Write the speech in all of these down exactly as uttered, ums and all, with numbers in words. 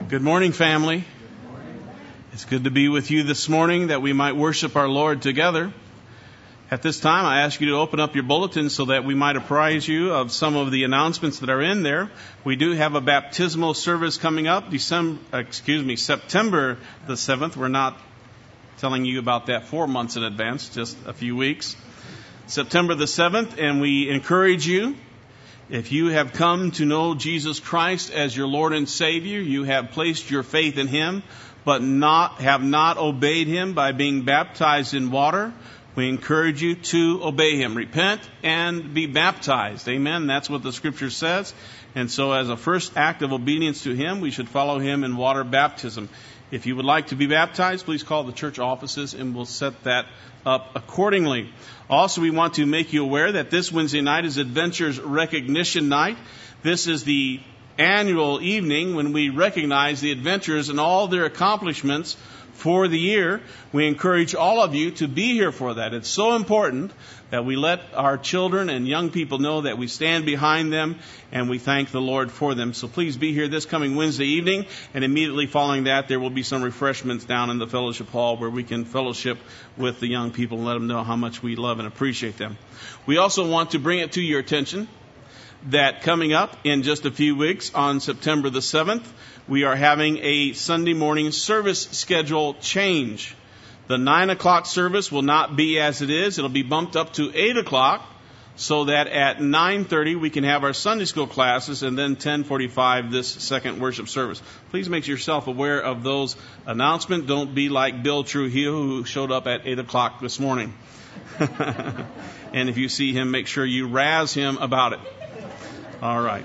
Good morning, family. It's good to be with you this morning that we might worship our Lord together. At this time, I ask you to open up your bulletin so that we might apprise you of some of the announcements that are in there. We do have a baptismal service coming up, December, excuse me, September the seventh. We're not telling you about that four months in advance, just a few weeks. September the seventh, and we encourage you, if you have come to know Jesus Christ as your Lord and Savior, you have placed your faith in Him, but not have not obeyed Him by being baptized in water, we encourage you to obey Him. Repent and be baptized. Amen. That's what the Scripture says. And so as a first act of obedience to Him, we should follow Him in water baptism. If you would like to be baptized, please call the church offices and we'll set that up accordingly. Also, we want to make you aware that this Wednesday night is Adventures Recognition Night. This is the annual evening when we recognize the adventurers and all their accomplishments for the year. We encourage all of you to be here for that. It's so important that we let our children and young people know that we stand behind them and we thank the Lord for them. So please be here this coming Wednesday evening, and immediately following that there will be some refreshments down in the fellowship hall where we can fellowship with the young people and let them know how much we love and appreciate them. We also want to bring it to your attention that coming up in just a few weeks on September the seventh, we are having a Sunday morning service schedule change. The nine o'clock service will not be as it is. It'll be bumped up to eight o'clock so that at nine thirty we can have our Sunday school classes, and then ten forty-five this second worship service. Please make yourself aware of those announcements. Don't be like Bill Trujillo, who showed up at eight o'clock this morning. And if you see him, make sure you razz him about it. All right.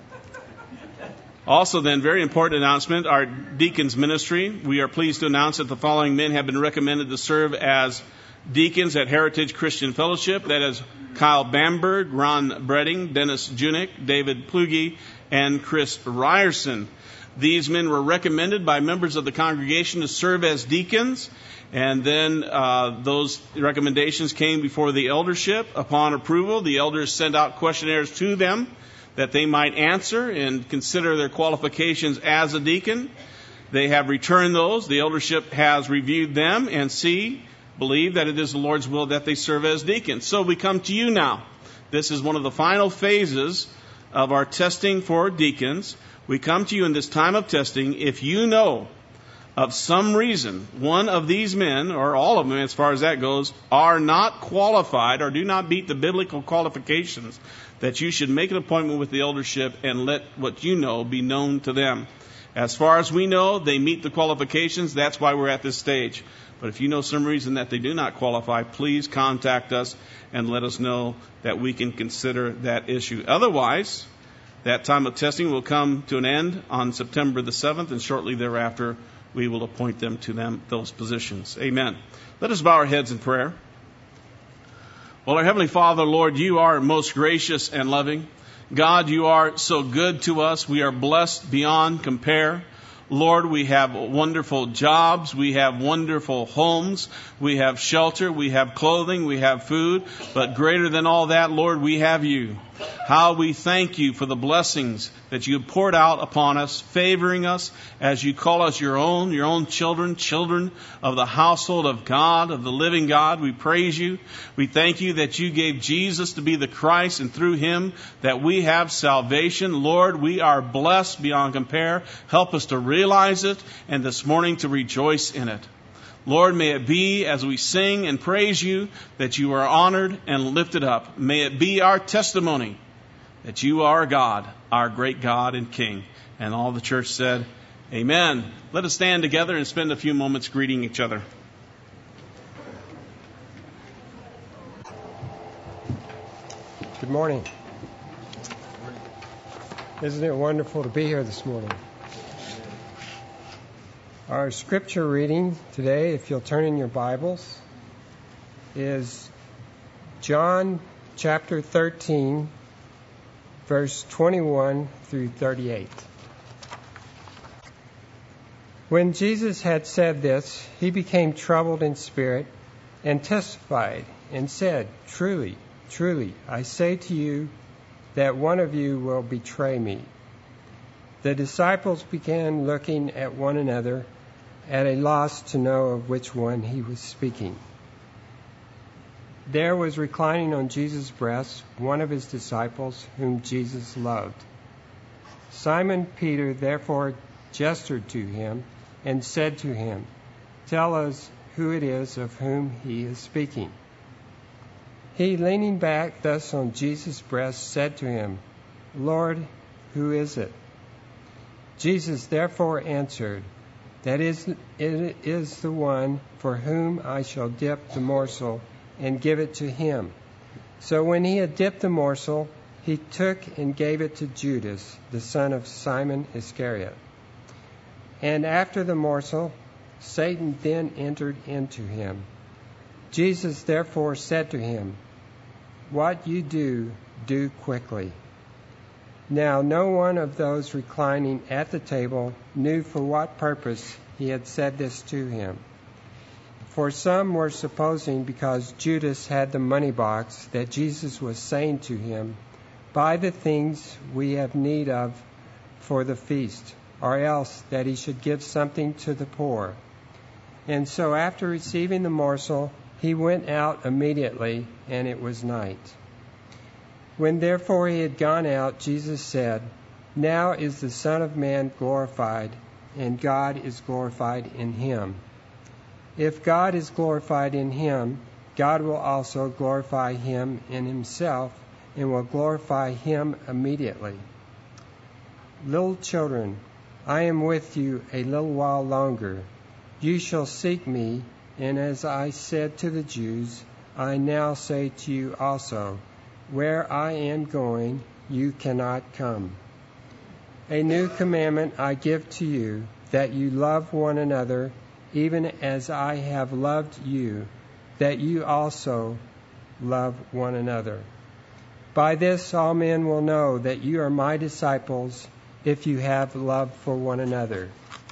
Also then, very important announcement, our deacons ministry. We are pleased to announce that the following men have been recommended to serve as deacons at Heritage Christian Fellowship. That is Kyle Bamberg, Ron Bredding, Dennis Junick, David Plugi, and Chris Ryerson. These men were recommended by members of the congregation to serve as deacons, and then uh, those recommendations came before the eldership. Upon approval, the elders sent out questionnaires to them that they might answer and consider their qualifications as a deacon. They have returned those. The eldership has reviewed them and see, believe that it is the Lord's will that they serve as deacons. So we come to you now. This is one of the final phases of our testing for deacons. We come to you in this time of testing. If you know of some reason one of these men, or all of them as far as that goes, are not qualified or do not meet the biblical qualifications, that you should make an appointment with the eldership and let what you know be known to them. As far as we know, they meet the qualifications. That's why we're at this stage. But if you know some reason that they do not qualify, please contact us and let us know that we can consider that issue. Otherwise, that time of testing will come to an end on September the seventh, and shortly thereafter we will appoint them to them those positions. Amen. Let us bow our heads in prayer. Well, our Heavenly Father, Lord, you are most gracious and loving. God, you are so good to us. We are blessed beyond compare. Lord, we have wonderful jobs. We have wonderful homes. We have shelter. We have clothing. We have food. But greater than all that, Lord, we have you. How we thank you for the blessings that you have poured out upon us, favoring us as you call us your own, your own children, children of the household of God, of the living God. We praise you. We thank you that you gave Jesus to be the Christ, and through him that we have salvation. Lord, we are blessed beyond compare. Help us to realize it, and this morning to rejoice in it. Lord, may it be as we sing and praise you that you are honored and lifted up. May it be our testimony that you are God, our great God and King. And all the church said, amen. Let us stand together and spend a few moments greeting each other. Good morning. Isn't it wonderful to be here this morning? Our scripture reading today, if you'll turn in your Bibles, is John chapter thirteen, verse twenty-one through thirty-eight. When Jesus had said this, he became troubled in spirit and testified and said, Truly, truly, I say to you that one of you will betray me. The disciples began looking at one another, at a loss to know of which one he was speaking. There was reclining on Jesus' breast one of his disciples whom Jesus loved. Simon Peter therefore gestured to him and said to him, "Tell us who it is of whom he is speaking." He, leaning back thus on Jesus' breast, said to him, "Lord, who is it?" Jesus therefore answered, "That is, it is the one for whom I shall dip the morsel and give it to him." So when he had dipped the morsel, he took and gave it to Judas, the son of Simon Iscariot. And after the morsel, Satan then entered into him. Jesus therefore said to him, "What you do, do quickly." Now no one of those reclining at the table knew for what purpose he had said this to him. For some were supposing, because Judas had the money box, that Jesus was saying to him, "Buy the things we have need of for the feast," or else that he should give something to the poor. And so after receiving the morsel, he went out immediately, and it was night. When therefore he had gone out, Jesus said, "Now is the Son of Man glorified, and God is glorified in him. If God is glorified in him, God will also glorify him in himself, and will glorify him immediately. Little children, I am with you a little while longer. You shall seek me, and as I said to the Jews, I now say to you also, where I am going, you cannot come. A new commandment I give to you, that you love one another, even as I have loved you, that you also love one another. By this all men will know that you are my disciples, if you have love for one another."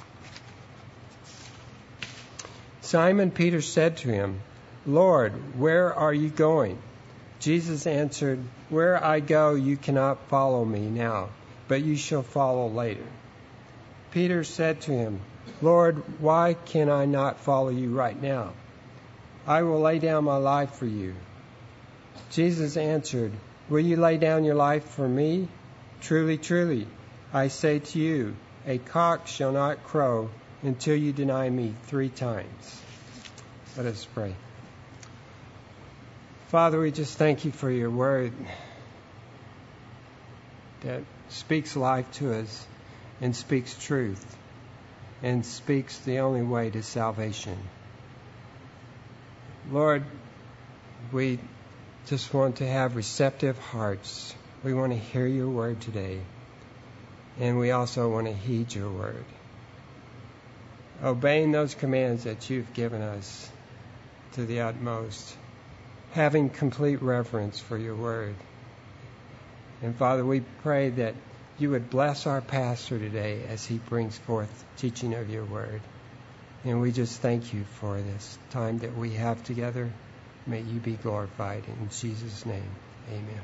Simon Peter said to him, "Lord, where are you going?" Jesus answered, "Where I go you cannot follow me now, but you shall follow later." Peter said to him, "Lord, why can I not follow you right now? I will lay down my life for you." Jesus answered, "Will you lay down your life for me? Truly, truly, I say to you, a cock shall not crow until you deny me three times." Let us pray. Father, we just thank you for your word that speaks life to us and speaks truth and speaks the only way to salvation. Lord, we just want to have receptive hearts. We want to hear your word today, and we also want to heed your word, obeying those commands that you've given us to the utmost, having complete reverence for your word. And Father, we pray that you would bless our pastor today as he brings forth teaching of your word. And we just thank you for this time that we have together. May you be glorified. In Jesus' name, amen.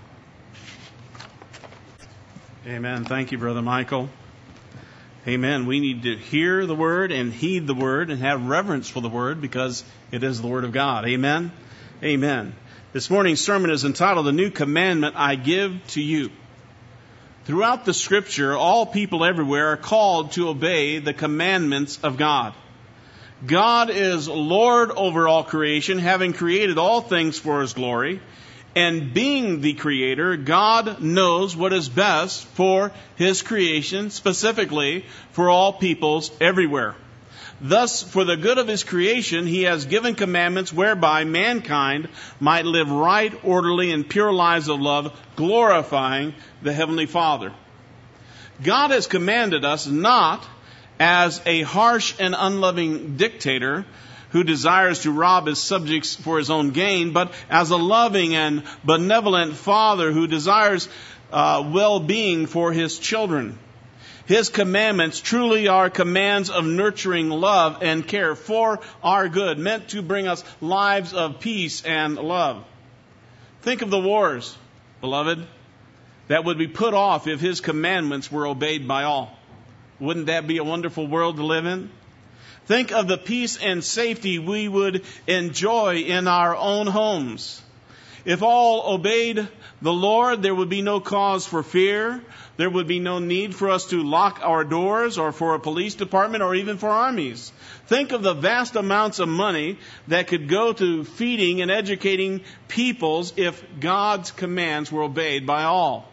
Amen. Thank you, Brother Michael. Amen. We need to hear the word and heed the word and have reverence for the word, because it is the word of God. Amen. Amen. This morning's sermon is entitled, "A New Commandment I Give to You." Throughout the scripture, all people everywhere are called to obey the commandments of God. God is Lord over all creation, having created all things for his glory. And being the creator, God knows what is best for his creation, specifically for all peoples everywhere. Thus, for the good of his creation, he has given commandments whereby mankind might live right, orderly, and pure lives of love, glorifying the Heavenly Father. God has commanded us not as a harsh and unloving dictator who desires to rob his subjects for his own gain, but as a loving and benevolent Father who desires uh, well-being for his children. His commandments truly are commands of nurturing love and care for our good, meant to bring us lives of peace and love. Think of the wars, beloved, that would be put off if his commandments were obeyed by all. Wouldn't that be a wonderful world to live in? Think of the peace and safety we would enjoy in our own homes. If all obeyed the Lord, there would be no cause for fear. There would be no need for us to lock our doors or for a police department or even for armies. Think of the vast amounts of money that could go to feeding and educating peoples if God's commands were obeyed by all.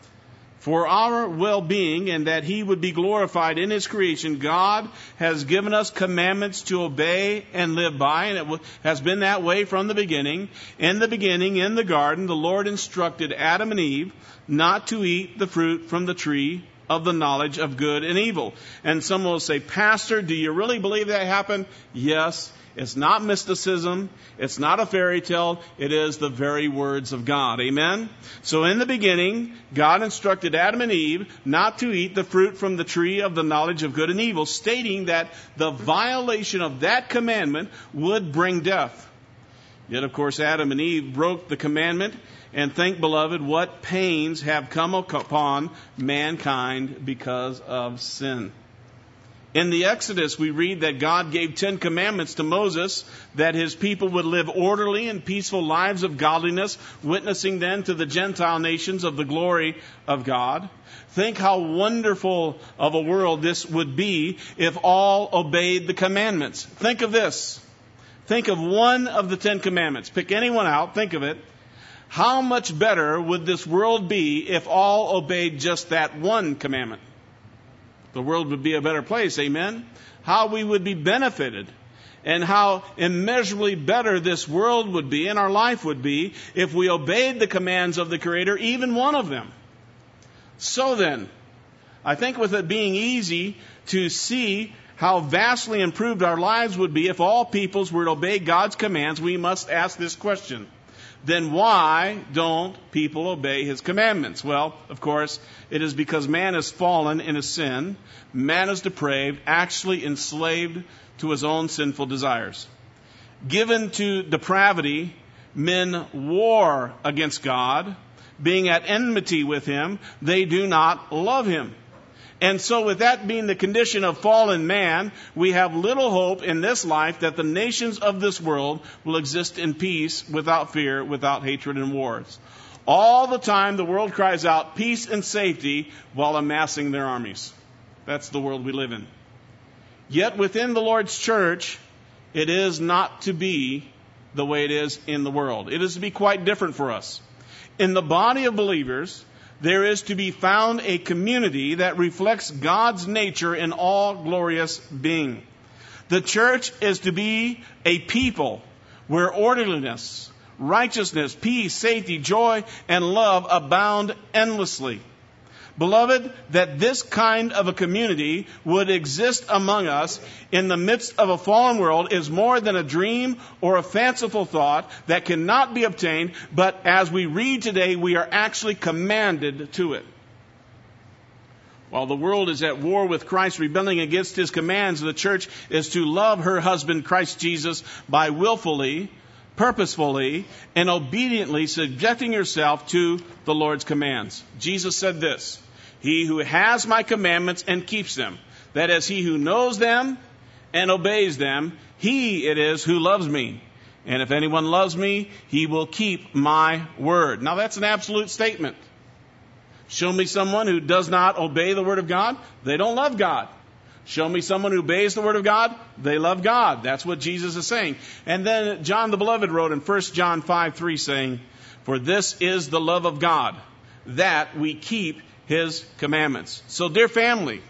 For our well-being and that He would be glorified in His creation, God has given us commandments to obey and live by, and it has been that way from the beginning. In the beginning, in the garden, the Lord instructed Adam and Eve not to eat the fruit from the tree of the knowledge of good and evil. And someone will say, Pastor, do you really believe that happened? Yes. It's not mysticism. It's not a fairy tale. It is the very words of God. Amen? So in the beginning, God instructed Adam and Eve not to eat the fruit from the tree of the knowledge of good and evil, stating that the violation of that commandment would bring death. Yet, of course, Adam and Eve broke the commandment, and think, beloved, what pains have come upon mankind because of sin. In the Exodus, we read that God gave Ten Commandments to Moses, that his people would live orderly and peaceful lives of godliness, witnessing then to the Gentile nations of the glory of God. Think how wonderful of a world this would be if all obeyed the commandments. Think of this. Think of one of the Ten Commandments. Pick any one out. Think of it. How much better would this world be if all obeyed just that one commandment? The world would be a better place, amen? How we would be benefited, and how immeasurably better this world would be and our life would be if we obeyed the commands of the Creator, even one of them. So then, I think with it being easy to see how vastly improved our lives would be if all peoples were to obey God's commands, we must ask this question. Then why don't people obey His commandments? Well, of course, it is because man is fallen in a sin. Man is depraved, actually enslaved to his own sinful desires. Given to depravity, men war against God. Being at enmity with Him, they do not love Him. And so with that being the condition of fallen man, we have little hope in this life that the nations of this world will exist in peace, without fear, without hatred and wars. All the time the world cries out peace and safety while amassing their armies. That's the world we live in. Yet within the Lord's church, it is not to be the way it is in the world. It is to be quite different for us. In the body of believers, there is to be found a community that reflects God's nature in all glorious being. The church is to be a people where orderliness, righteousness, peace, safety, joy, and love abound endlessly. Beloved, that this kind of a community would exist among us in the midst of a fallen world is more than a dream or a fanciful thought that cannot be obtained, but as we read today, we are actually commanded to it. While the world is at war with Christ, rebelling against His commands, the church is to love her husband, Christ Jesus, by willfully, purposefully, and obediently subjecting yourself to the Lord's commands. Jesus said this, "He who has my commandments and keeps them, that is, he who knows them and obeys them, he it is who loves me. And if anyone loves me, he will keep my word." Now that's an absolute statement. Show me someone who does not obey the word of God, they don't love God. Show me someone who obeys the word of God, they love God. That's what Jesus is saying. And then John the Beloved wrote in First John five three saying, "For this is the love of God, that we keep His commandments." So dear family,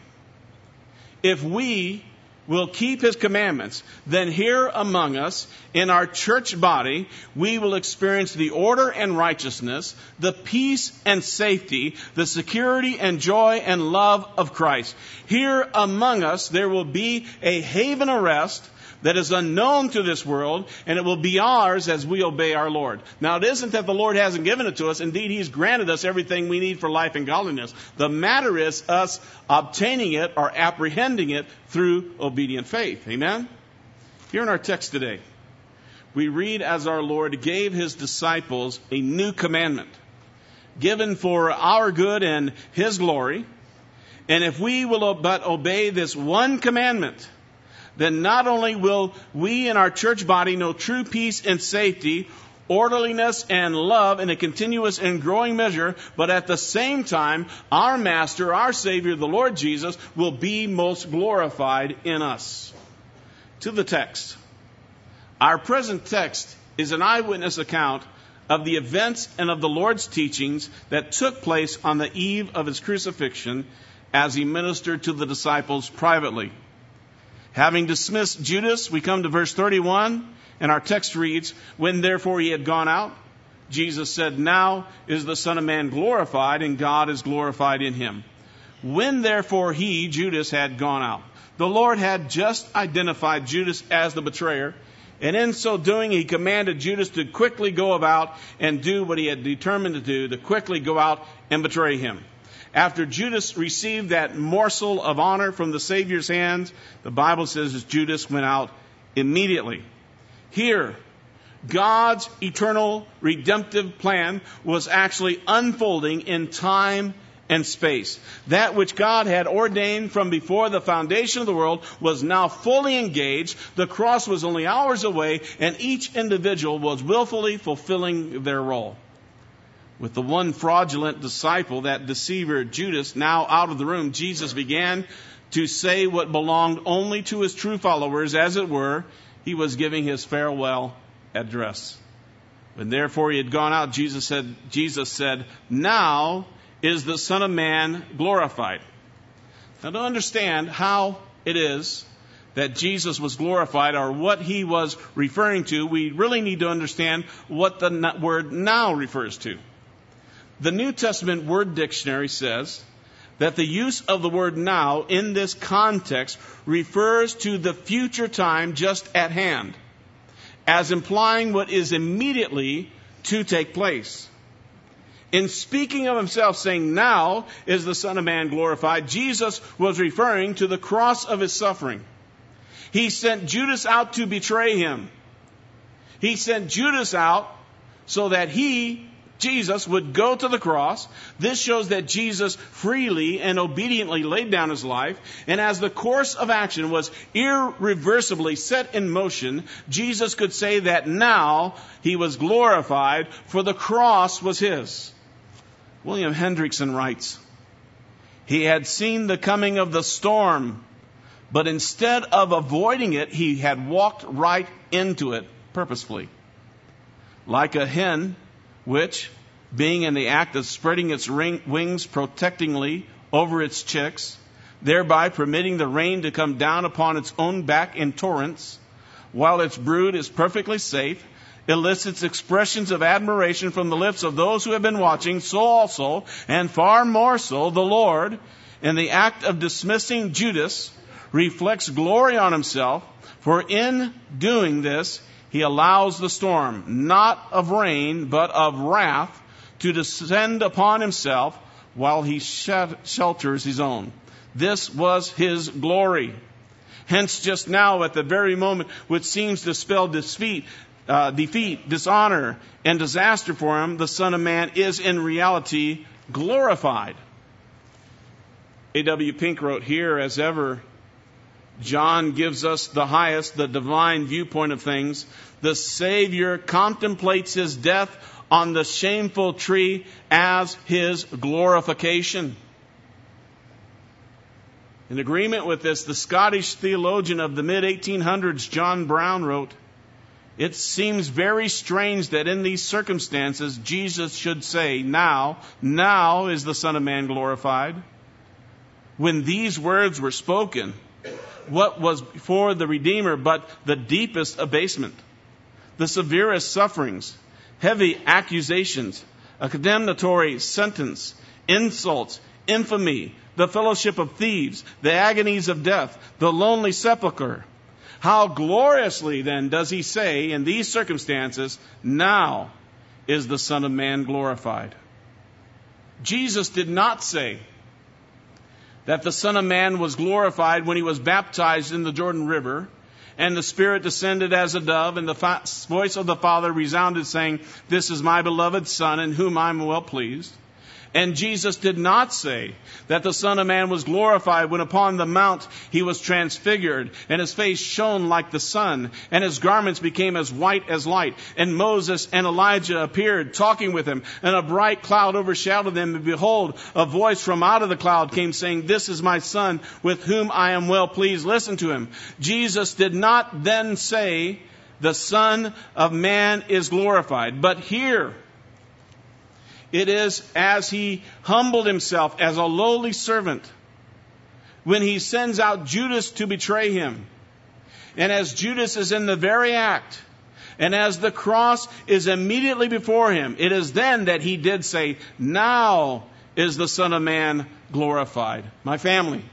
if we will keep His commandments, then here among us in our church body, we will experience the order and righteousness, the peace and safety, the security and joy and love of Christ. Here among us, there will be a haven of rest that is unknown to this world, and it will be ours as we obey our Lord. Now, it isn't that the Lord hasn't given it to us. Indeed, He's granted us everything we need for life and godliness. The matter is us obtaining it or apprehending it through obedient faith. Amen? Here in our text today, we read as our Lord gave His disciples a new commandment, given for our good and His glory. And if we will but obey this one commandment, then not only will we in our church body know true peace and safety, orderliness and love in a continuous and growing measure, but at the same time, our Master, our Savior, the Lord Jesus, will be most glorified in us. To the text. Our present text is an eyewitness account of the events and of the Lord's teachings that took place on the eve of his crucifixion as he ministered to the disciples privately. Having dismissed Judas, we come to verse thirty-one, and our text reads, "When therefore he had gone out, Jesus said, 'Now is the Son of Man glorified, and God is glorified in him.' When therefore he, Judas, had gone out." The Lord had just identified Judas as the betrayer, and in so doing, he commanded Judas to quickly go about and do what he had determined to do, to quickly go out and betray him. After Judas received that morsel of honor from the Savior's hands, the Bible says that Judas went out immediately. Here, God's eternal redemptive plan was actually unfolding in time and space. That which God had ordained from before the foundation of the world was now fully engaged. The cross was only hours away, and each individual was willfully fulfilling their role. With the one fraudulent disciple, that deceiver Judas, now out of the room, Jesus began to say what belonged only to his true followers, as it were. He was giving his farewell address. When therefore he had gone out, Jesus said, Jesus said, "Now is the Son of Man glorified." Now, to understand how it is that Jesus was glorified, or what he was referring to, we really need to understand what the word "now" refers to. The New Testament Word Dictionary says that the use of the word "now" in this context refers to the future time just at hand, as implying what is immediately to take place. In speaking of himself, saying, "Now is the Son of Man glorified," Jesus was referring to the cross of his suffering. He sent Judas out to betray him. He sent Judas out so that he, Jesus, would go to the cross. This shows that Jesus freely and obediently laid down his life. And as the course of action was irreversibly set in motion, Jesus could say that now he was glorified, for the cross was his. William Hendrickson writes, "He had seen the coming of the storm, but instead of avoiding it, he had walked right into it purposefully. Like a hen which, being in the act of spreading its ring, wings protectingly over its chicks, thereby permitting the rain to come down upon its own back in torrents, while its brood is perfectly safe, elicits expressions of admiration from the lips of those who have been watching, so also, and far more so, the Lord, in the act of dismissing Judas, reflects glory on himself, for in doing this, he allows the storm, not of rain, but of wrath, to descend upon himself while he shelters his own. This was his glory. Hence, just now, at the very moment which seems to spell defeat, uh, defeat, dishonor, and disaster for him, the Son of Man is in reality glorified. A W Pink wrote, "Here, as ever, John gives us the highest, the divine viewpoint of things. The Savior contemplates his death on the shameful tree as his glorification." In agreement with this, the Scottish theologian of the mid eighteen hundreds, John Brown, wrote, "It seems very strange that in these circumstances Jesus should say, 'Now, now is the Son of Man glorified.' When these words were spoken, what was before the Redeemer but the deepest abasement, the severest sufferings, heavy accusations, a condemnatory sentence, insults, infamy, the fellowship of thieves, the agonies of death, the lonely sepulchre. How gloriously then does he say in these circumstances, 'Now is the Son of Man glorified.'" Jesus did not say that the Son of Man was glorified when he was baptized in the Jordan River, and the Spirit descended as a dove, and the fa- voice of the Father resounded, saying, "This is my beloved Son, in whom I am well pleased." And Jesus did not say that the Son of Man was glorified when upon the mount he was transfigured, and his face shone like the sun, and his garments became as white as light. And Moses and Elijah appeared, talking with him, and a bright cloud overshadowed them. And behold, a voice from out of the cloud came, saying, "This is my Son, with whom I am well pleased. Listen to him." Jesus did not then say, "The Son of Man is glorified." But here, it is as he humbled himself as a lowly servant when he sends out Judas to betray him. And as Judas is in the very act, and as the cross is immediately before him, it is then that he did say, "Now is the Son of Man glorified." My family,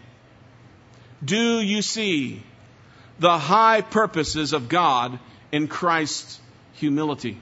do you see the high purposes of God in Christ's humility?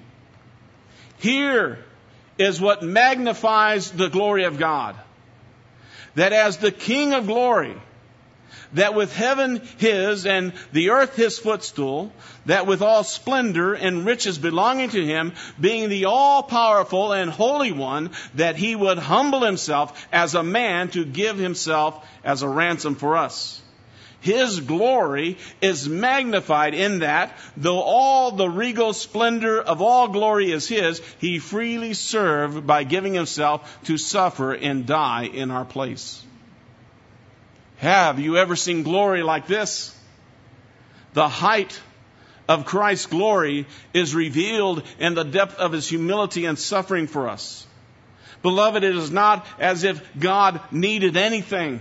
Here is what magnifies the glory of God. That as the King of glory, that with heaven his and the earth his footstool, that with all splendor and riches belonging to him, being the all-powerful and holy one, that he would humble himself as a man to give himself as a ransom for us. His glory is magnified in that, though all the regal splendor of all glory is his, he freely served by giving himself to suffer and die in our place. Have you ever seen glory like this? The height of Christ's glory is revealed in the depth of his humility and suffering for us. Beloved, it is not as if God needed anything.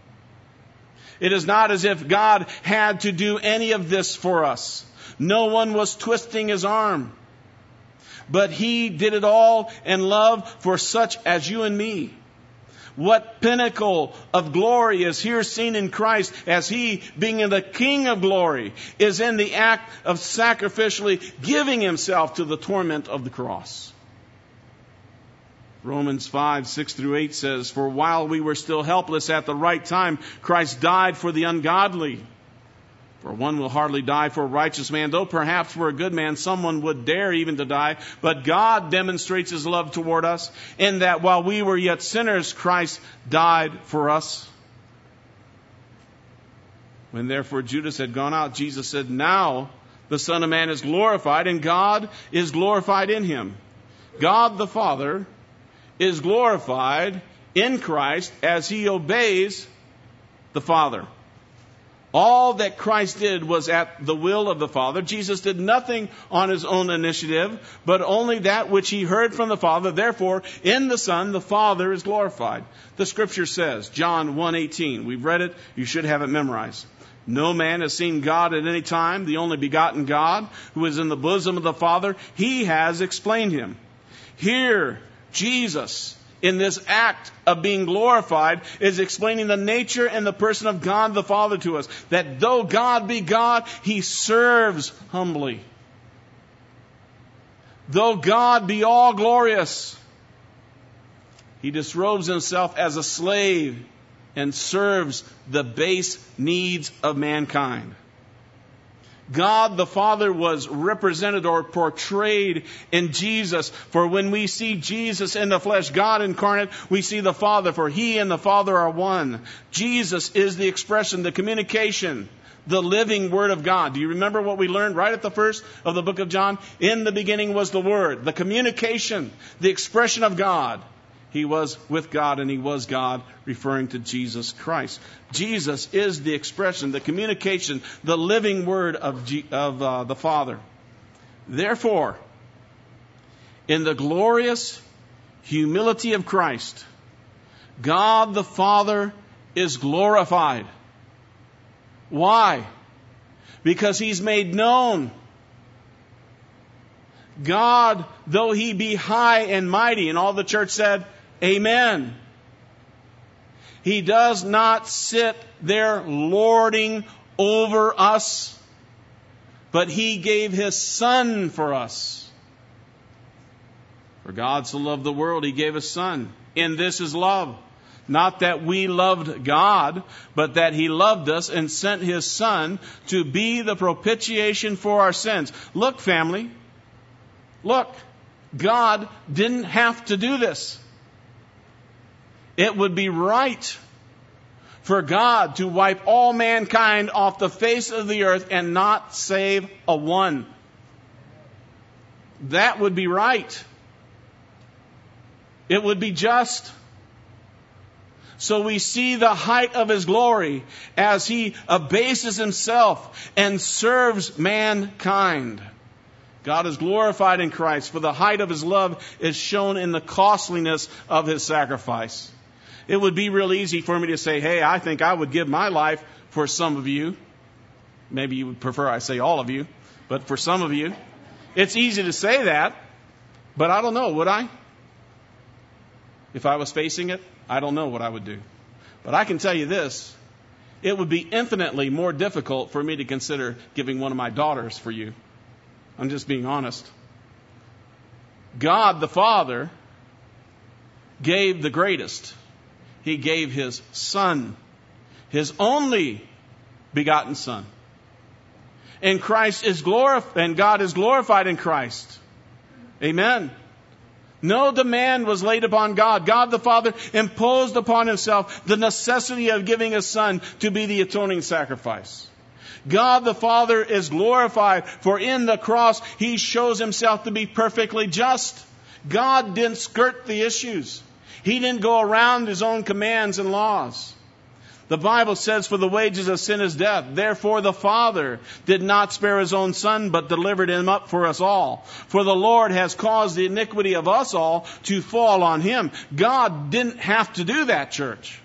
It is not as if God had to do any of this for us. No one was twisting his arm. But he did it all in love for such as you and me. What pinnacle of glory is here seen in Christ as he, being the King of glory, is in the act of sacrificially giving himself to the torment of the cross. Romans five, six through eight says, "For while we were still helpless at the right time, Christ died for the ungodly. For one will hardly die for a righteous man, though perhaps for a good man someone would dare even to die. But God demonstrates his love toward us, in that while we were yet sinners, Christ died for us." When therefore Judas had gone out, Jesus said, "Now the Son of Man is glorified, and God is glorified in him." God the Father is glorified in Christ as he obeys the Father. All that Christ did was at the will of the Father. Jesus did nothing on his own initiative, but only that which he heard from the Father. Therefore, in the Son, the Father is glorified. The Scripture says, John one eighteen, we've read it, you should have it memorized. "No man has seen God at any time. The only begotten God, who is in the bosom of the Father, he has explained him." Here, Jesus, in this act of being glorified, is explaining the nature and the person of God the Father to us. That though God be God, he serves humbly. Though God be all glorious, he disrobes himself as a slave and serves the base needs of mankind. God the Father was represented or portrayed in Jesus. For when we see Jesus in the flesh, God incarnate, we see the Father, for he and the Father are one. Jesus is the expression, the communication, the living Word of God. Do you remember what we learned right at the first of the book of John? In the beginning was the Word, the communication, the expression of God. He was with God and he was God, referring to Jesus Christ. Jesus is the expression, the communication, the living Word of, G- of uh, the Father. Therefore, in the glorious humility of Christ, God the Father is glorified. Why? Because he's made known. God, though he be high and mighty, and all the church said, Amen. He does not sit there lording over us, but he gave his Son for us. For God so loved the world, he gave his Son. And this is love. Not that we loved God, but that he loved us and sent his Son to be the propitiation for our sins. Look, family. Look. God didn't have to do this. It would be right for God to wipe all mankind off the face of the earth and not save a one. That would be right. It would be just. So we see the height of His glory as He abases Himself and serves mankind. God is glorified in Christ, for the height of His love is shown in the costliness of His sacrifice. It would be real easy for me to say, hey, I think I would give my life for some of you. Maybe you would prefer I say all of you, but for some of you. It's easy to say that, but I don't know, would I? If I was facing it, I don't know what I would do. But I can tell you this, it would be infinitely more difficult for me to consider giving one of my daughters for you. I'm just being honest. God the Father gave the greatest. He gave His Son, His only begotten Son. And Christ is glorified, and God is glorified in Christ. Amen. No demand was laid upon God. God the Father imposed upon Himself the necessity of giving His Son to be the atoning sacrifice. God the Father is glorified, for in the cross He shows Himself to be perfectly just. God didn't skirt the issues. He didn't go around His own commands and laws. The Bible says, for the wages of sin is death. Therefore the Father did not spare His own Son, but delivered Him up for us all. For the Lord has caused the iniquity of us all to fall on Him. God didn't have to do that, church.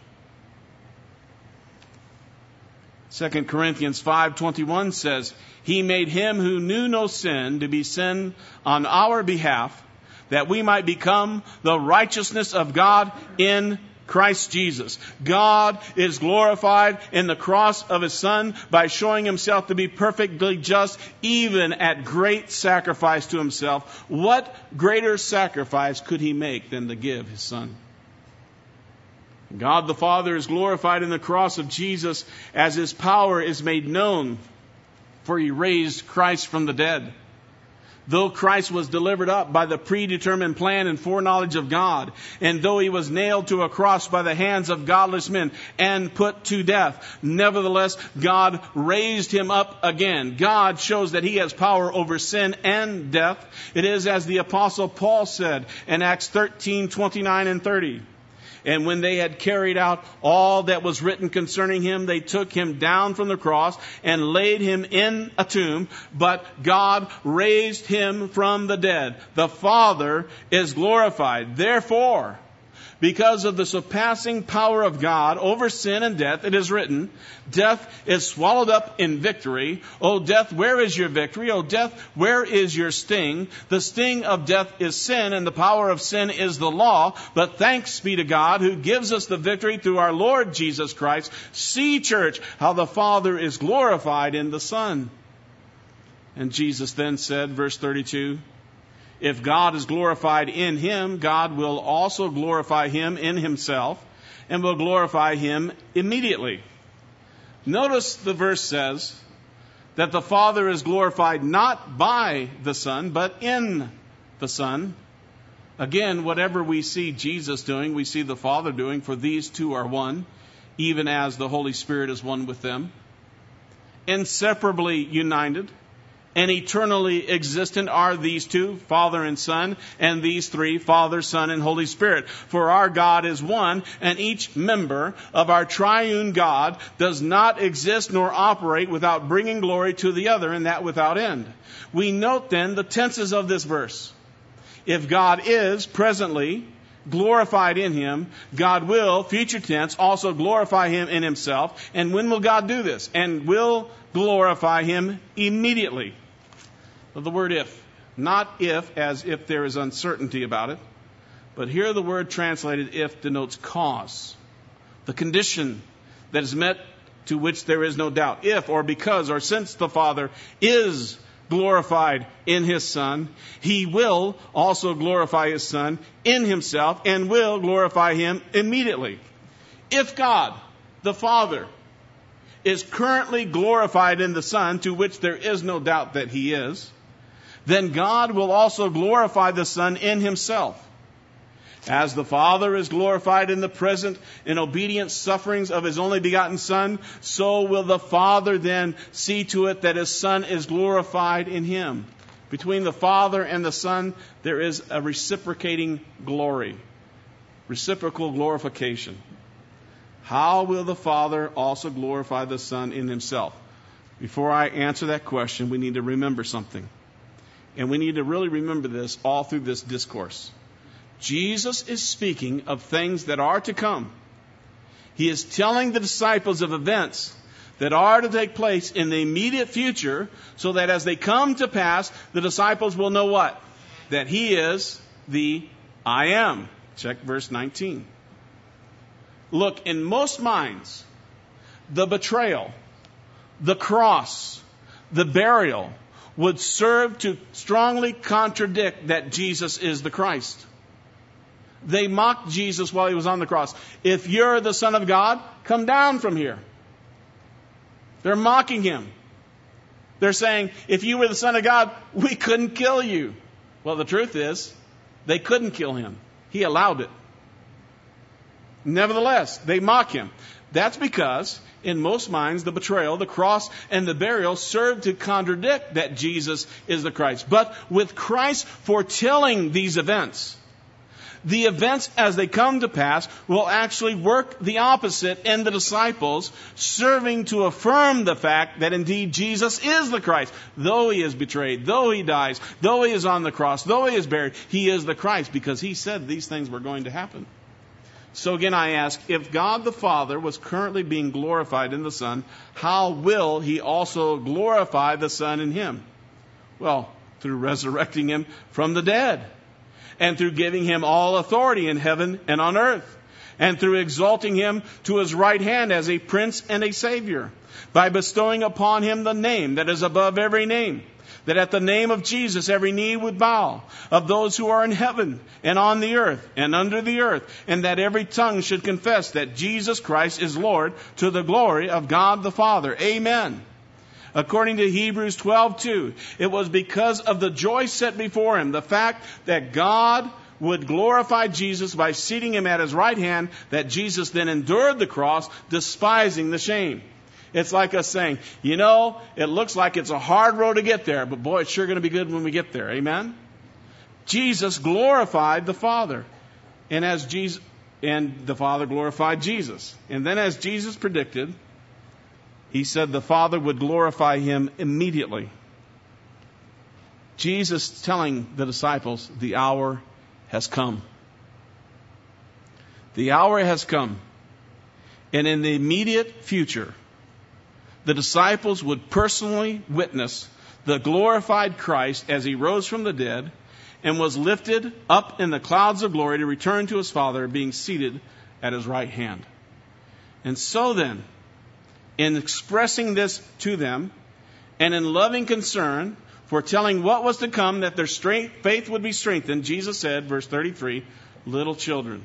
Second Corinthians five twenty-one says, He made Him who knew no sin to be sin on our behalf, that we might become the righteousness of God in Christ Jesus. God is glorified in the cross of His Son by showing Himself to be perfectly just, even at great sacrifice to Himself. What greater sacrifice could He make than to give His Son? God the Father is glorified in the cross of Jesus as His power is made known, for He raised Christ from the dead. Though Christ was delivered up by the predetermined plan and foreknowledge of God, and though He was nailed to a cross by the hands of godless men and put to death, nevertheless God raised Him up again. God shows that He has power over sin and death. It is as the Apostle Paul said in Acts thirteen twenty-nine and thirty. And when they had carried out all that was written concerning Him, they took Him down from the cross and laid Him in a tomb. But God raised Him from the dead. The Father is glorified. Therefore, because of the surpassing power of God over sin and death, it is written, death is swallowed up in victory. O death, where is your victory? O death, where is your sting? The sting of death is sin, and the power of sin is the law. But thanks be to God who gives us the victory through our Lord Jesus Christ. See, church, how the Father is glorified in the Son. And Jesus then said, verse thirty-two, if God is glorified in Him, God will also glorify Him in Himself and will glorify Him immediately. Notice the verse says that the Father is glorified not by the Son, but in the Son. Again, whatever we see Jesus doing, we see the Father doing, for these two are one, even as the Holy Spirit is one with them. Inseparably united and eternally existent are these two, Father and Son, and these three, Father, Son, and Holy Spirit. For our God is one, and each member of our triune God does not exist nor operate without bringing glory to the other, and that without end. We note then the tenses of this verse. If God is presently glorified in Him, God will, future tense, also glorify Him in Himself. And when will God do this? And will glorify Him immediately. The word if, not if as if there is uncertainty about it, but here the word translated if denotes cause, the condition that is met to which there is no doubt. If or because or since the Father is glorified in His Son, He will also glorify His Son in Himself and will glorify Him immediately. If God, the Father, is currently glorified in the Son, to which there is no doubt that He is, then God will also glorify the Son in Himself. As the Father is glorified in the present and obedient sufferings of His only begotten Son, so will the Father then see to it that His Son is glorified in Him. Between the Father and the Son, there is a reciprocating glory, reciprocal glorification. How will the Father also glorify the Son in Himself? Before I answer that question, we need to remember something. And we need to really remember this all through this discourse. Jesus is speaking of things that are to come. He is telling the disciples of events that are to take place in the immediate future, so that as they come to pass, the disciples will know what? That He is the I Am. Check verse nineteen. Look, in most minds, the betrayal, the cross, the burial would serve to strongly contradict that Jesus is the Christ. They mocked Jesus while He was on the cross. If you're the Son of God, come down from here. They're mocking Him. They're saying, if you were the Son of God, we couldn't kill you. Well, the truth is, they couldn't kill Him. He allowed it. Nevertheless, they mock Him. That's because, in most minds, the betrayal, the cross, and the burial serve to contradict that Jesus is the Christ. But with Christ foretelling these events, the events as they come to pass will actually work the opposite in the disciples, serving to affirm the fact that indeed Jesus is the Christ. Though He is betrayed, though He dies, though He is on the cross, though He is buried, He is the Christ because He said these things were going to happen. So again I ask, if God the Father was currently being glorified in the Son, how will He also glorify the Son in Him? Well, through resurrecting Him from the dead, and through giving Him all authority in heaven and on earth, and through exalting Him to His right hand as a Prince and a Savior, by bestowing upon Him the name that is above every name, that at the name of Jesus every knee would bow, of those who are in heaven and on the earth and under the earth, and that every tongue should confess that Jesus Christ is Lord, to the glory of God the Father. Amen. According to Hebrews twelve two, it was because of the joy set before Him, the fact that God would glorify Jesus by seating Him at His right hand, that Jesus then endured the cross, despising the shame. It's like us saying, you know, it looks like it's a hard road to get there, but boy, it's sure going to be good when we get there. Amen? Jesus glorified the Father. And as Jesus, and the Father glorified Jesus. And then as Jesus predicted, He said the Father would glorify Him immediately. Jesus telling the disciples, the hour has come. The hour has come. And in the immediate future, the disciples would personally witness the glorified Christ as He rose from the dead and was lifted up in the clouds of glory to return to His Father, being seated at His right hand. And so then, in expressing this to them, and in loving concern for telling what was to come, that their strength, faith would be strengthened, Jesus said, verse thirty-three, little children,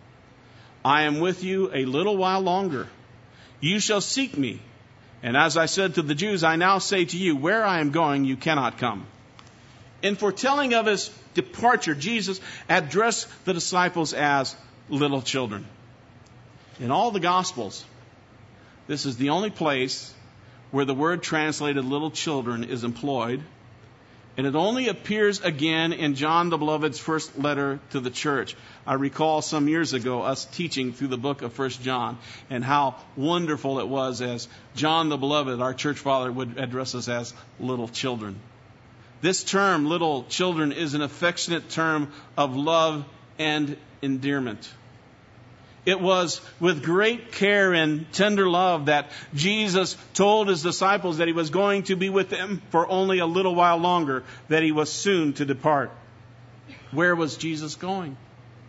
I am with you a little while longer. You shall seek me. And as I said to the Jews, I now say to you, where I am going, you cannot come. In foretelling of His departure, Jesus addressed the disciples as little children. In all the Gospels, this is the only place where the word translated little children is employed. And it only appears again in John the Beloved's first letter to the church. I recall some years ago us teaching through the book of First John and how wonderful it was as John the Beloved, our church father, would address us as little children. This term, little children, is an affectionate term of love and endearment. It was with great care and tender love that Jesus told His disciples that He was going to be with them for only a little while longer, that He was soon to depart. Where was Jesus going?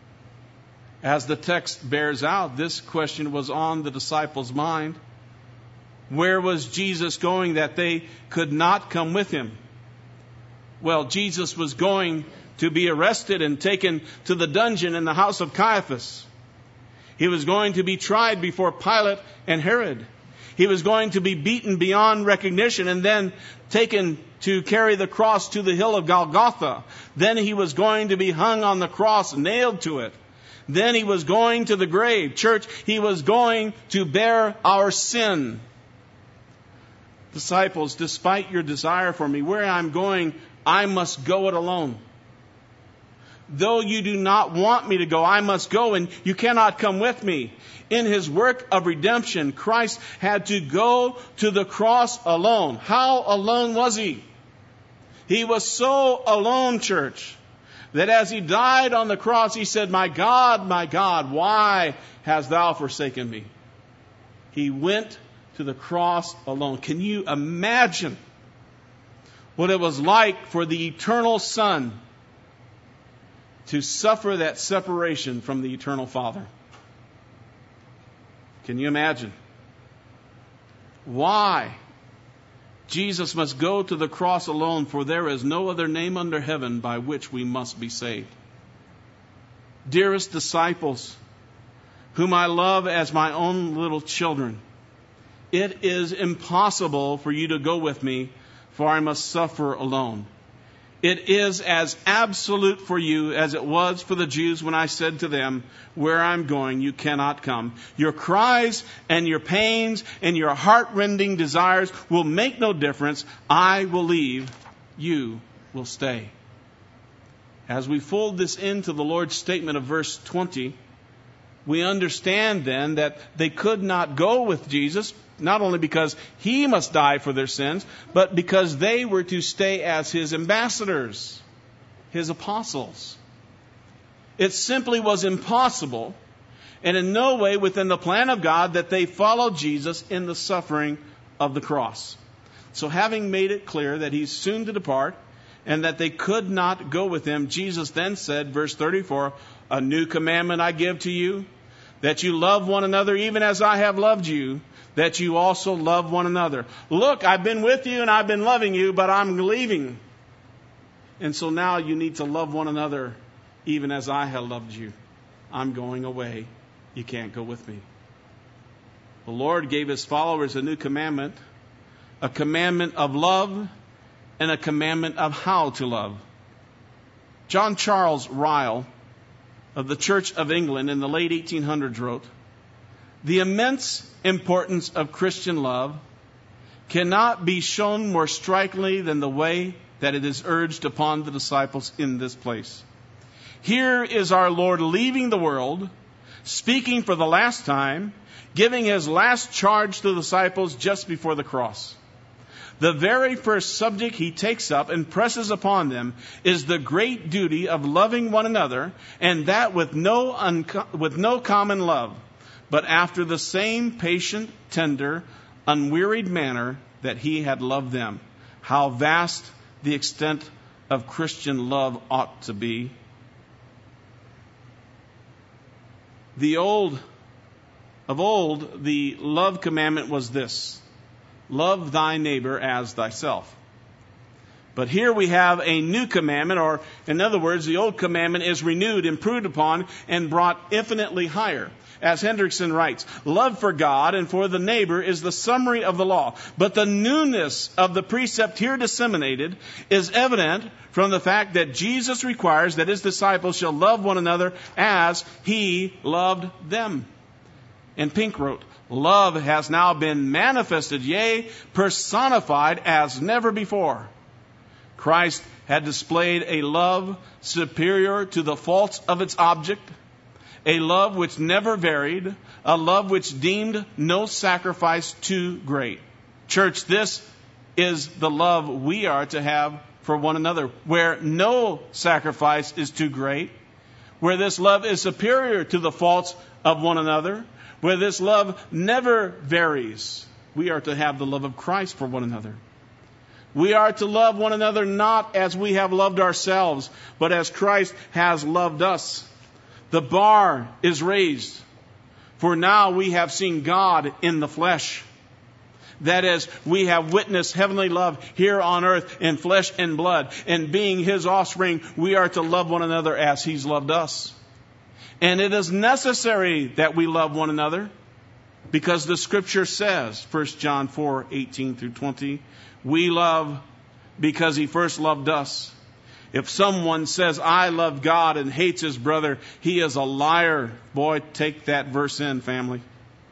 As the text bears out, this question was on the disciples' mind. Where was Jesus going that they could not come with Him? Well, Jesus was going to be arrested and taken to the dungeon in the house of Caiaphas. He was going to be tried before Pilate and Herod. He was going to be beaten beyond recognition and then taken to carry the cross to the hill of Golgotha. Then He was going to be hung on the cross, nailed to it. Then he was going to the grave. Church, he was going to bear our sin. Disciples, despite your desire for me, where I'm going, I must go it alone. Though you do not want me to go, I must go, and you cannot come with me. In his work of redemption, Christ had to go to the cross alone. How alone was he? He was so alone, church, that as he died on the cross, he said, "My God, my God, why hast thou forsaken me?" He went to the cross alone. Can you imagine what it was like for the eternal Son to suffer that separation from the eternal Father? Can you imagine? Why Jesus must go to the cross alone, for there is no other name under heaven by which we must be saved. Dearest disciples, whom I love as my own little children, it is impossible for you to go with me, for I must suffer alone. It is as absolute for you as it was for the Jews when I said to them, "Where I'm going, you cannot come." Your cries and your pains and your heart-rending desires will make no difference. I will leave. You will stay. As we fold this into the Lord's statement of verse twenty, we understand then that they could not go with Jesus, not only because he must die for their sins, but because they were to stay as his ambassadors, his apostles. It simply was impossible, and in no way within the plan of God, that they follow Jesus in the suffering of the cross. So having made it clear that he's soon to depart, and that they could not go with him, Jesus then said, verse thirty-four, "A new commandment I give to you, that you love one another even as I have loved you, that you also love one another." Look, I've been with you and I've been loving you, but I'm leaving. And so now you need to love one another even as I have loved you. I'm going away. You can't go with me. The Lord gave his followers a new commandment, a commandment of love and a commandment of how to love. John Charles Ryle of the Church of England in the late eighteen hundreds wrote, "The immense importance of Christian love cannot be shown more strikingly than the way that it is urged upon the disciples in this place. Here is our Lord leaving the world, speaking for the last time, giving his last charge to the disciples just before the cross. The very first subject he takes up and presses upon them is the great duty of loving one another, and that with no unco- with no common love, but after the same patient, tender, unwearied manner that he had loved them." How vast the extent of Christian love ought to be. The old, of old, the love commandment was this: love thy neighbor as thyself. But here we have a new commandment, or in other words, the old commandment is renewed, improved upon, and brought infinitely higher. As Hendrickson writes, love for God and for the neighbor is the summary of the law. But the newness of the precept here disseminated is evident from the fact that Jesus requires that his disciples shall love one another as he loved them. And Pink wrote, love has now been manifested, yea, personified as never before. Christ had displayed a love superior to the faults of its object, a love which never varied, a love which deemed no sacrifice too great. Church, this is the love we are to have for one another, where no sacrifice is too great, where this love is superior to the faults of one another, where this love never varies. We are to have the love of Christ for one another. We are to love one another not as we have loved ourselves, but as Christ has loved us. The bar is raised, for now we have seen God in the flesh. That is, we have witnessed heavenly love here on earth in flesh and blood. And being his offspring, we are to love one another as he's loved us. And it is necessary that we love one another, because the scripture says, First John four, eighteen through twenty, we love because he first loved us. If someone says, I love God and hates his brother, he is a liar. Boy, take that verse in, family.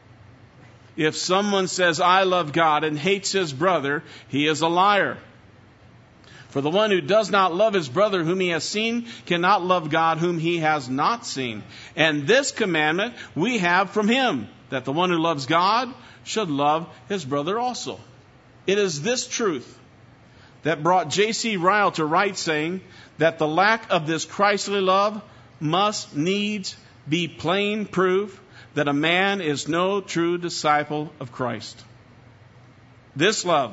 If someone says, I love God and hates his brother, he is a liar. For the one who does not love his brother whom he has seen cannot love God whom he has not seen. And this commandment we have from him, that the one who loves God should love his brother also. It is this truth that brought J C Ryle to write, saying that the lack of this Christly love must needs be plain proof that a man is no true disciple of Christ. This love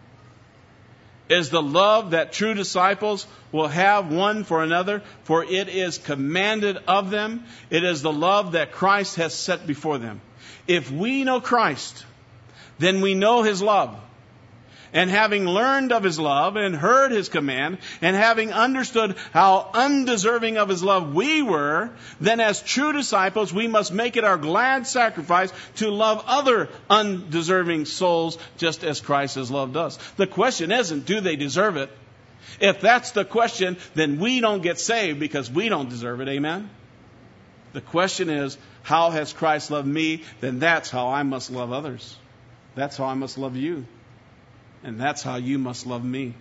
is the love that true disciples will have one for another, for it is commanded of them. It is the love that Christ has set before them. If we know Christ, then we know his love. And having learned of his love and heard his command, and having understood how undeserving of his love we were, then as true disciples we must make it our glad sacrifice to love other undeserving souls just as Christ has loved us. The question isn't, do they deserve it? If that's the question, then we don't get saved because we don't deserve it. Amen? The question is, how has Christ loved me? Then that's how I must love others. That's how I must love you. And that's how you must love me.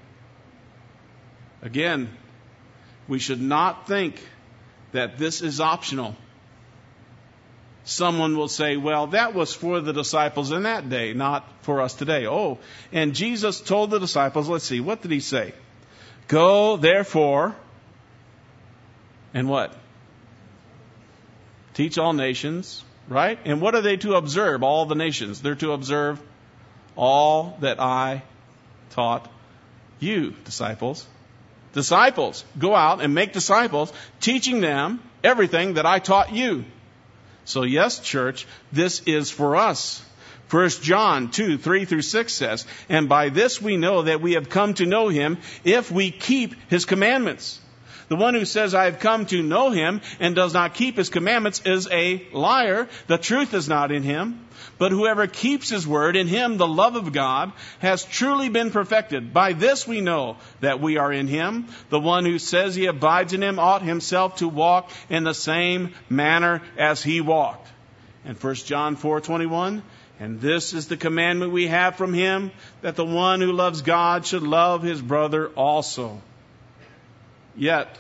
Again, we should not think that this is optional. Someone will say, well, that was for the disciples in that day, not for us today. Oh, and Jesus told the disciples, let's see, what did he say? Go, therefore, and what? Teach all nations, right? And what are they to observe? All the nations. They're to observe all that I taught you, disciples. Disciples, go out and make disciples, teaching them everything that I taught you. So yes, church, this is for us. First John two, three through six says, and by this we know that we have come to know him if we keep his commandments. The one who says, I have come to know him and does not keep his commandments is a liar. The truth is not in him. But whoever keeps his word, in him the love of God has truly been perfected. By this we know that we are in him. The one who says he abides in him ought himself to walk in the same manner as he walked. And First John four twenty-one, and this is the commandment we have from him, that the one who loves God should love his brother also. Yet,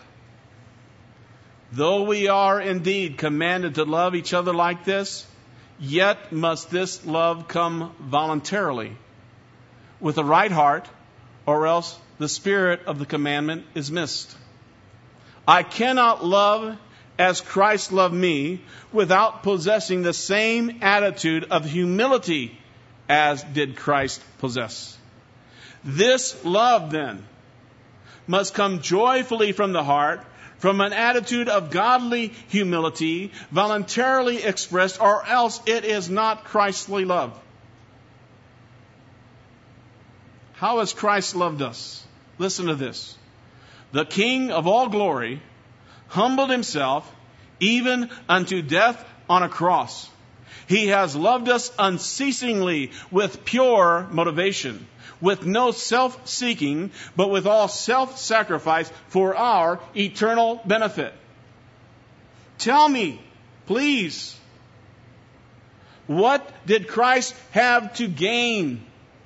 though we are indeed commanded to love each other like this, yet must this love come voluntarily, with a right heart, or else the spirit of the commandment is missed. I cannot love as Christ loved me without possessing the same attitude of humility as did Christ possess. This love, then, must come joyfully from the heart, from an attitude of godly humility, voluntarily expressed, or else it is not Christly love. How has Christ loved us? Listen to this. The King of all glory humbled himself even unto death on a cross. He has loved us unceasingly with pure motivation, with no self-seeking, but with all self-sacrifice for our eternal benefit. Tell me, please, what did Christ have to gain?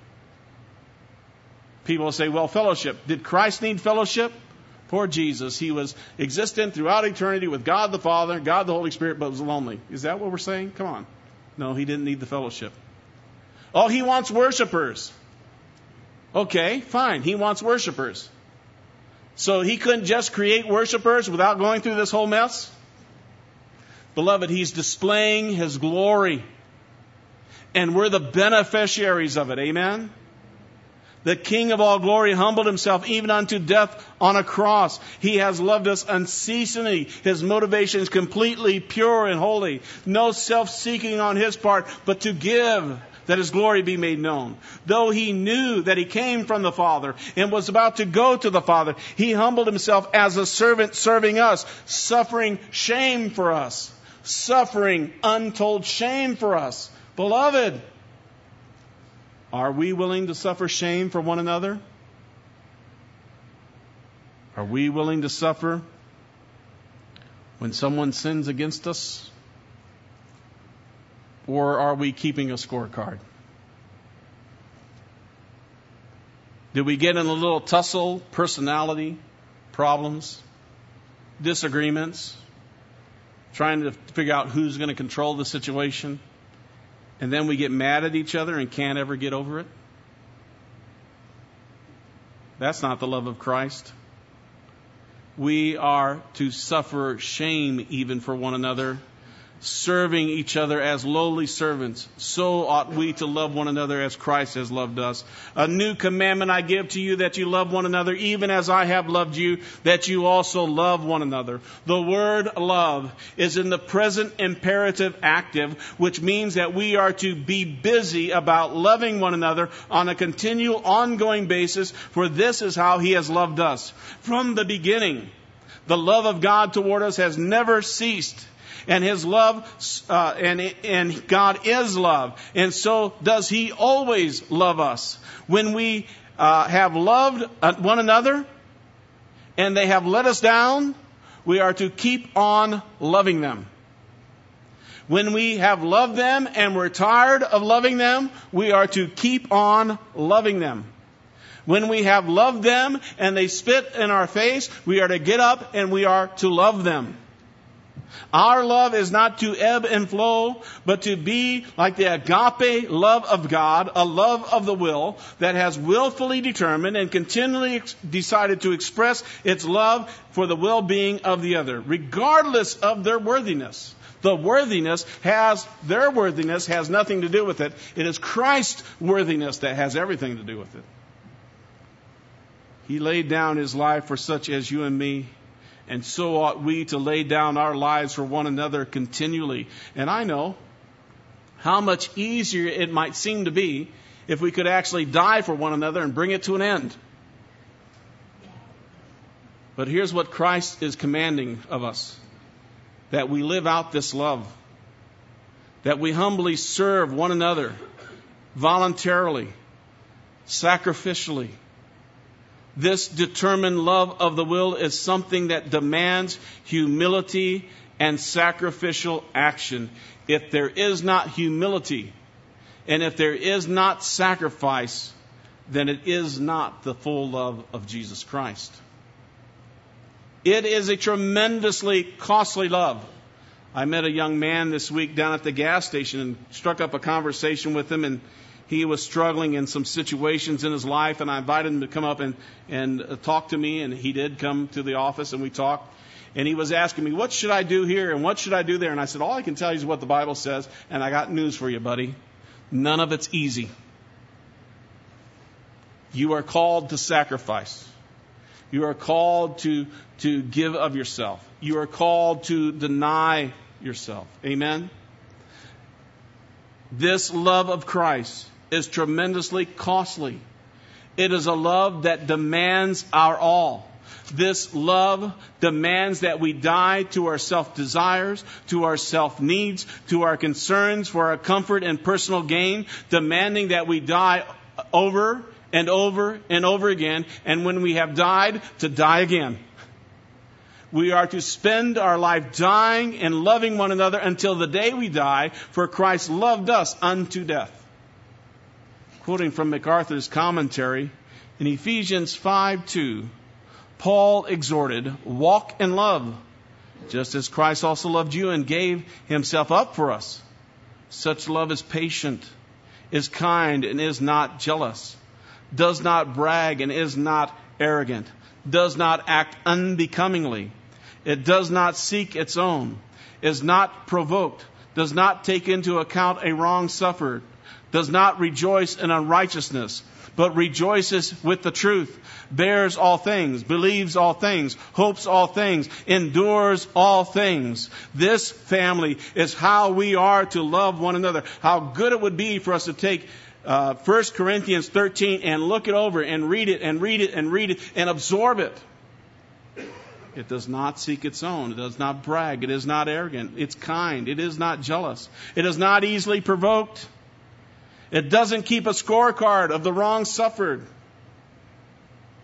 People say, well, fellowship. Did Christ need fellowship? Poor Jesus. He was existent throughout eternity with God the Father, God the Holy Spirit, but was lonely. Is that what we're saying? Come on. No, he didn't need the fellowship. Oh, he wants worshipers. Okay, fine. He wants worshipers. So he couldn't just create worshipers without going through this whole mess? Beloved, he's displaying his glory. And we're the beneficiaries of it. Amen? The King of all glory humbled himself even unto death on a cross. He has loved us unceasingly. His motivation is completely pure and holy. No self-seeking on his part, but to give, that his glory be made known. Though he knew that he came from the Father and was about to go to the Father, he humbled himself as a servant serving us, suffering shame for us, suffering untold shame for us. Beloved, are we willing to suffer shame for one another? Are Are we willing to suffer when someone sins against us? Or are we keeping a scorecard? Did we get in a little tussle, personality problems, disagreements, trying to figure out who's going to control the situation, and then we get mad at each other and can't ever get over it? That's not the love of Christ. We are to suffer shame even for one another, serving each other as lowly servants. So ought we to love one another as Christ has loved us. A new commandment I give to you, that you love one another, even as I have loved you, that you also love one another. The word love is in the present imperative active, which means that we are to be busy about loving one another on a continual, ongoing basis, for this is how He has loved us. From the beginning, the love of God toward us has never ceased. And His love, uh, and, and God is love. And so does He always love us. When we uh, have loved one another and they have let us down, we are to keep on loving them. When we have loved them and we're tired of loving them, we are to keep on loving them. When we have loved them and they spit in our face, we are to get up and we are to love them. Our love is not to ebb and flow, but to be like the agape love of God, a love of the will that has willfully determined and continually ex- decided to express its love for the well-being of the other, regardless of their worthiness. The worthiness has, their worthiness has nothing to do with it. It is Christ's worthiness that has everything to do with it. He laid down His life for such as you and me. And so ought we to lay down our lives for one another continually. And I know how much easier it might seem to be if we could actually die for one another and bring it to an end. But here's what Christ is commanding of us: that we live out this love, that we humbly serve one another voluntarily, sacrificially. This determined love of the will is something that demands humility and sacrificial action. If there is not humility and if there is not sacrifice, then it is not the full love of Jesus Christ. It is a tremendously costly love. I met a young man this week down at the gas station and struck up a conversation with him, and he was struggling in some situations in his life, and I invited him to come up and, and talk to me, and he did come to the office, and we talked. And he was asking me, what should I do here, and what should I do there? And I said, all I can tell you is what the Bible says, and I got news for you, buddy. None of it's easy. You are called to sacrifice. You are called to, to give of yourself. You are called to deny yourself. Amen? This love of Christ is tremendously costly. It is a love that demands our all. This love demands that we die to our self-desires, to our self-needs, to our concerns for our comfort and personal gain, demanding that we die over and over and over again, and when we have died, to die again. We are to spend our life dying and loving one another until the day we die, for Christ loved us unto death. Quoting from MacArthur's commentary, in Ephesians five two, Paul exhorted, walk in love, just as Christ also loved you and gave Himself up for us. Such love is patient, is kind, and is not jealous, does not brag and is not arrogant, does not act unbecomingly. It does not seek its own, is not provoked, does not take into account a wrong suffered, does not rejoice in unrighteousness, but rejoices with the truth, bears all things, believes all things, hopes all things, endures all things. This, family, is how we are to love one another. How good it would be for us to take uh, First Corinthians thirteen and look it over and read it and read it and read it and absorb it. It does not seek its own. It does not brag. It is not arrogant. It's kind. It is not jealous. It is not easily provoked. It doesn't keep a scorecard of the wrong suffered.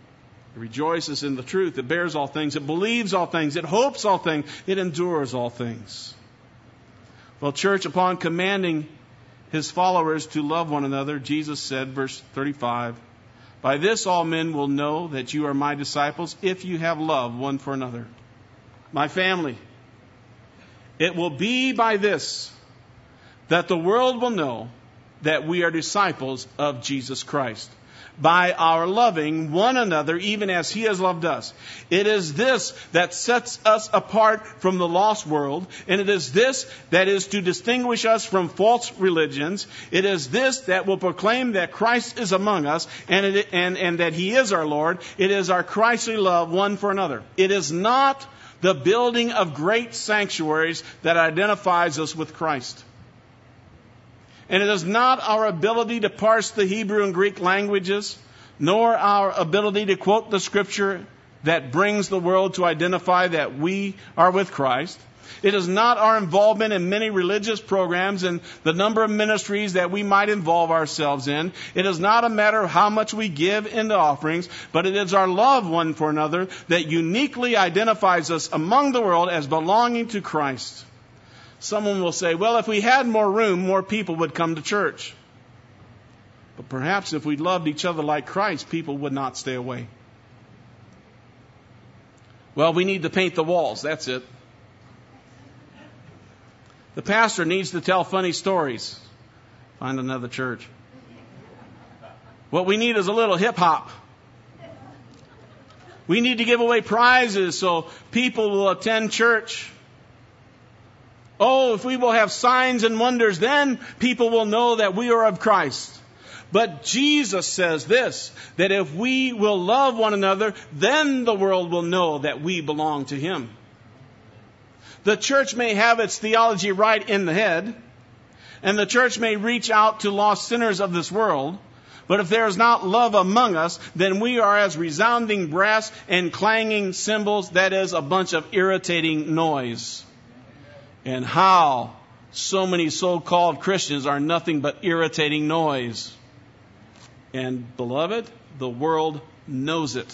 It rejoices in the truth. It bears all things. It believes all things. It hopes all things. It endures all things. Well, church, upon commanding his followers to love one another, Jesus said, verse thirty-five, "By this all men will know that you are my disciples, if you have love one for another." My family, it will be by this that the world will know that we are disciples of Jesus Christ, by our loving one another even as he has loved us. It is this that sets us apart from the lost world, and it is this that is to distinguish us from false religions. It is this that will proclaim that Christ is among us and, it, and, and that he is our Lord. It is our Christly love one for another. It is not the building of great sanctuaries that identifies us with Christ. And it is not our ability to parse the Hebrew and Greek languages, nor our ability to quote the Scripture that brings the world to identify that we are with Christ. It is not our involvement in many religious programs and the number of ministries that we might involve ourselves in. It is not a matter of how much we give into offerings, but it is our love one for another that uniquely identifies us among the world as belonging to Christ. Someone will say, well, if we had more room, more people would come to church. But perhaps if we loved each other like Christ, people would not stay away. Well, we need to paint the walls. That's it. The pastor needs to tell funny stories. Find another church. What we need is a little hip hop. We need to give away prizes so people will attend church. Oh, if we will have signs and wonders, then people will know that we are of Christ. But Jesus says this, that if we will love one another, then the world will know that we belong to him. The church may have its theology right in the head, and the church may reach out to lost sinners of this world, but if there is not love among us, then we are as resounding brass and clanging cymbals, that is, a bunch of irritating noise. And how so many so-called Christians are nothing but irritating noise. And beloved, the world knows it.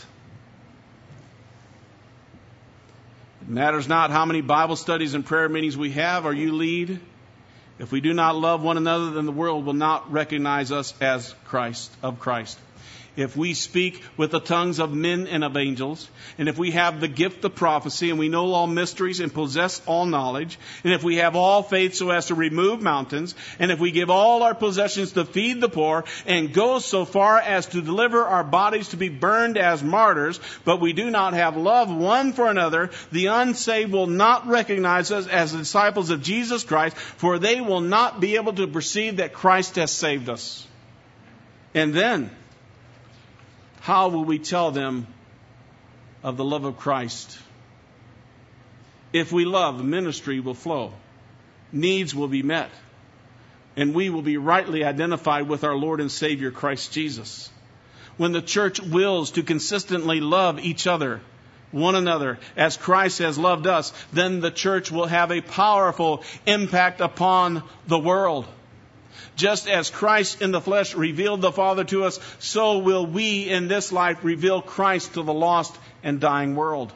It matters not how many Bible studies and prayer meetings we have or you lead. If we do not love one another, then the world will not recognize us as Christ, of Christ. If we speak with the tongues of men and of angels, and if we have the gift of prophecy, and we know all mysteries and possess all knowledge, and if we have all faith so as to remove mountains, and if we give all our possessions to feed the poor, and go so far as to deliver our bodies to be burned as martyrs, but we do not have love one for another, the unsaved will not recognize us as the disciples of Jesus Christ, for they will not be able to perceive that Christ has saved us. And then, how will we tell them of the love of Christ? If we love, ministry will flow. Needs will be met. And we will be rightly identified with our Lord and Savior, Christ Jesus. When the church wills to consistently love each other, one another, as Christ has loved us, then the church will have a powerful impact upon the world. Just as Christ in the flesh revealed the Father to us, so will we in this life reveal Christ to the lost and dying world.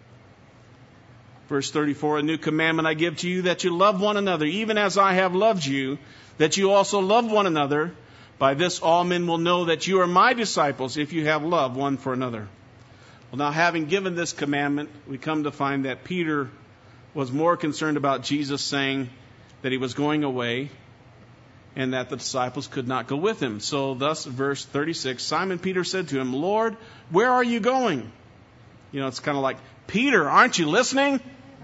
Verse thirty-four, a new commandment I give to you, that you love one another, even as I have loved you, that you also love one another. By this all men will know that you are my disciples, if you have love one for another. Well, now having given this commandment, we come to find that Peter was more concerned about Jesus saying that he was going away, and that the disciples could not go with him. So thus, verse thirty-six, Simon Peter said to him, Lord, where are you going? You know, it's kind of like, Peter, aren't you listening?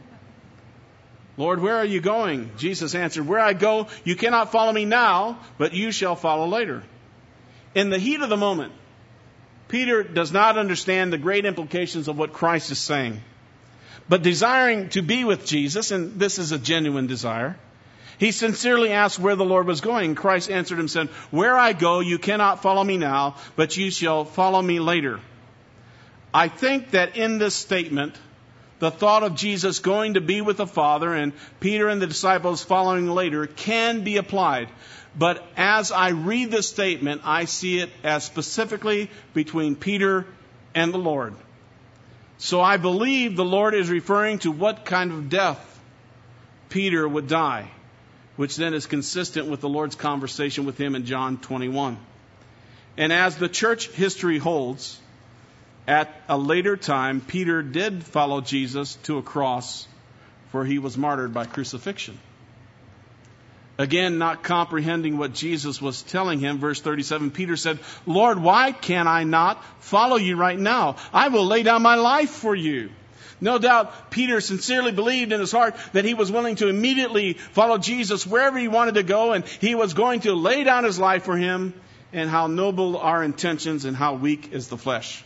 Lord, where are you going? Jesus answered, where I go, you cannot follow me now, but you shall follow later. In the heat of the moment, Peter does not understand the great implications of what Christ is saying. But desiring to be with Jesus, and this is a genuine desire, he sincerely asked where the Lord was going. Christ answered him, saying, where I go, you cannot follow me now, but you shall follow me later. I think that in this statement, the thought of Jesus going to be with the Father and Peter and the disciples following later can be applied. But as I read this statement, I see it as specifically between Peter and the Lord. So I believe the Lord is referring to what kind of death Peter would die, which then is consistent with the Lord's conversation with him in John twenty-one. And as the church history holds, at a later time, Peter did follow Jesus to a cross, for he was martyred by crucifixion. Again, not comprehending what Jesus was telling him, verse thirty-seven, Peter said, Lord, why can I not follow you right now? I will lay down my life for you. No doubt Peter sincerely believed in his heart that he was willing to immediately follow Jesus wherever he wanted to go, and he was going to lay down his life for him. And how noble our intentions and how weak is the flesh.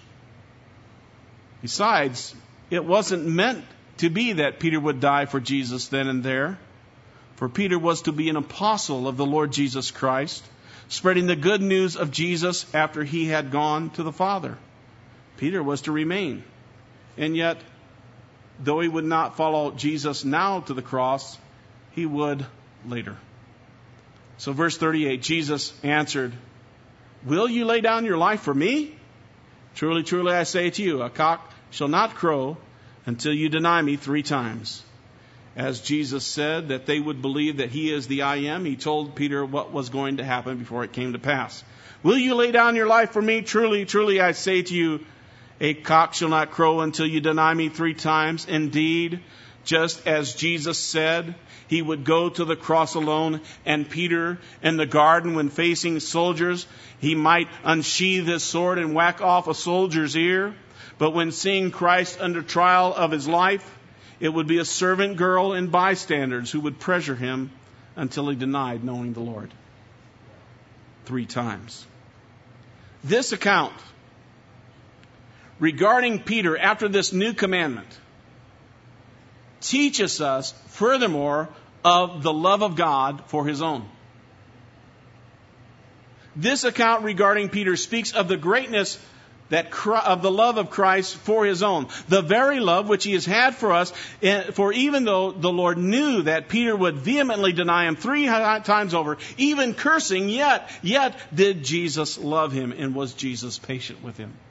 Besides, it wasn't meant to be that Peter would die for Jesus then and there. For Peter was to be an apostle of the Lord Jesus Christ, spreading the good news of Jesus after he had gone to the Father. Peter was to remain. And yet, though he would not follow Jesus now to the cross, he would later. So verse thirty-eight, Jesus answered, Will you lay down your life for me? Truly, truly, I say to you, a cock shall not crow until you deny me three times. As Jesus said that they would believe that he is the I am, he told Peter what was going to happen before it came to pass. Will you lay down your life for me? Truly, truly, I say to you, a cock shall not crow until you deny me three times. Indeed, just as Jesus said, he would go to the cross alone, and Peter in the garden when facing soldiers, he might unsheathe his sword and whack off a soldier's ear. But when seeing Christ under trial of his life, it would be a servant girl and bystanders who would pressure him until he denied knowing the Lord three times. This account regarding Peter after this new commandment teaches us furthermore of the love of God for his own. This account regarding Peter speaks of the greatness that of the love of Christ for his own, the very love which he has had for us. For even though the Lord knew that Peter would vehemently deny him three times over, even cursing, yet, yet did Jesus love him, and was Jesus patient with him.